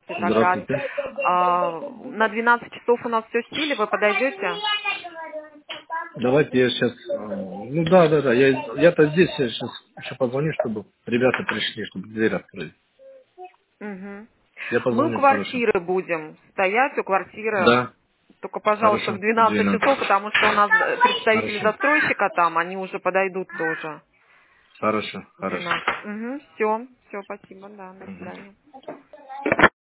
как раз. Здравствуйте. На 12 часов у нас все в стиле, вы подойдете? Давайте я сейчас... Ну да, я-то здесь сейчас еще позвоню, чтобы ребята пришли, чтобы дверь открыли. Угу. Я Мы у позвоню, хорошо. квартиры будем стоять, у квартиры. Да, Только, пожалуйста, в хорошо. 12 12. часов, потому что у нас представители Хорошо. застройщика там, они уже подойдут тоже. Хорошо, В хорошо. 12. Угу, все, спасибо, да, до Мгм. свидания.